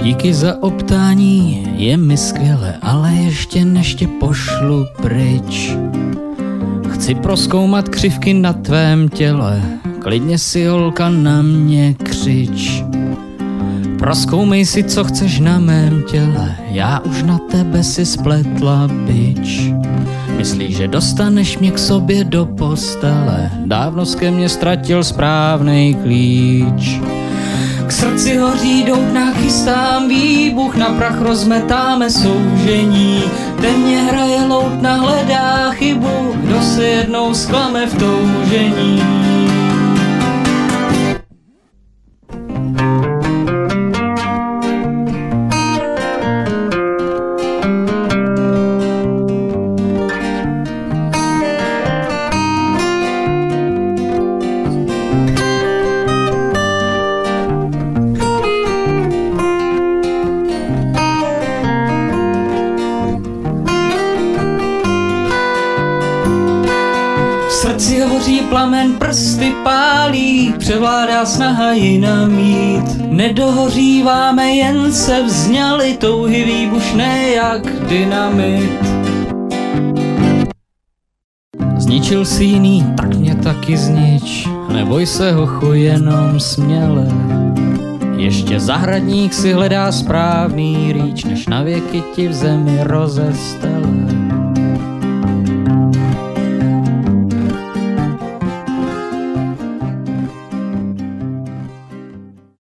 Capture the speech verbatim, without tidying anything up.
Díky za optání, je mi skvěle, ale ještě než tě pošlu pryč. Chci prozkoumat křivky na tvém těle, klidně si holka na mě křič. Prozkoumej si, co chceš na mém těle, já už na tebe si spletla bič. Myslíš, že dostaneš mě k sobě do postele, dávno jsi ke mně ztratil správnej klíč. K srdci hoří dout, nachystám výbuch, na prach rozmetáme soužení. Ten mě hraje loutna, hledá chybu, kdo se jednou zklame v toužení. V srdci hoří plamen, prsty pálí, převládá snaha jinam jít. Nedohoříváme, jen se vzňaly touhy výbušné jak dynamit. Zničil si jiný, tak mě taky znič, neboj se hochu, jenom směle. Ještě zahradník si hledá správný rýč, než na věky ti v zemi rozestele.